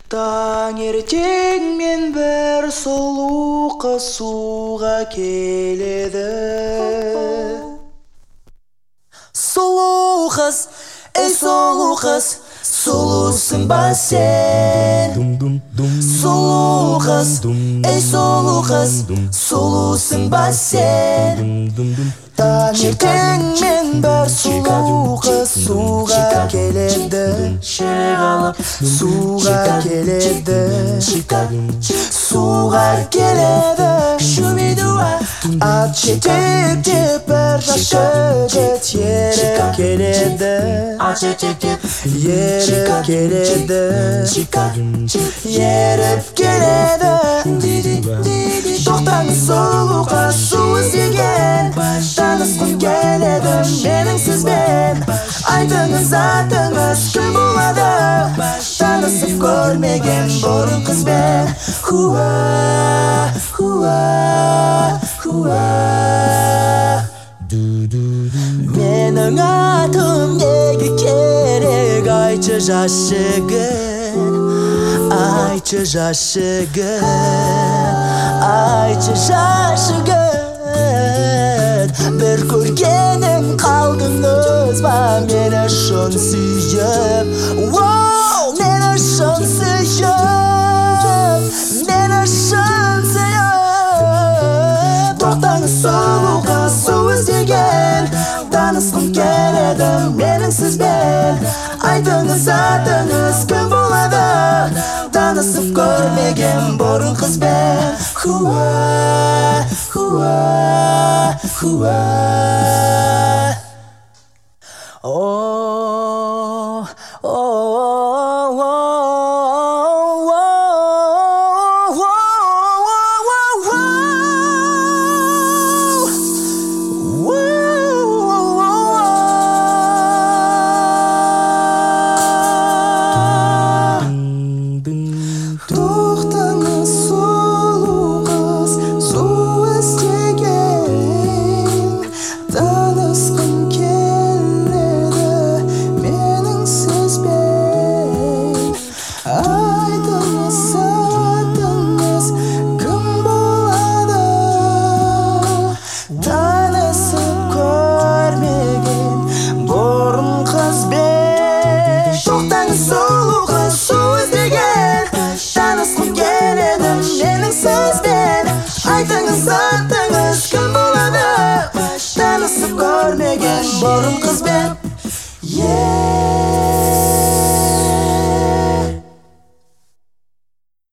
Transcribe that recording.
Таңертең мен бір сұлу қыз суға келеді. Сұлу қыз, ей сұлу қыз, сұлусың ба сен? Сұлу қыз, ей сұлу қыз, сұлусың ба сен? Таңертең мен бір сұлу қыз суға келеді. Суға келеді, суға келеді. Ат жетектеп бір жас жігіт еріп келеді. Еріп келеді, еріп келеді. Тоқтаңыз сұлу қыз, су іздеген. Танысқым келеді менің сізбен. Айтыңыз атыңыз кім болады? Танысып көрмеген бұрын қызбен. Хуа, хуа, хуа. Менің атым неге керек? Айтшы жас жігіт, айтшы жас жігіт, айтшы жас жігіт. Бір көргенім қалдыңыз ба мені шын сүйіп? Мені шын сүйіп, мені шын сүйіп. Тоқтаңыз сұлу қыз, су іздеген. Танысқым келеді менің сізбен. Айтыңыз атыңыз кім болады? Танысып көрмеген бұрын қызбен. Хуа, хуа, хуа.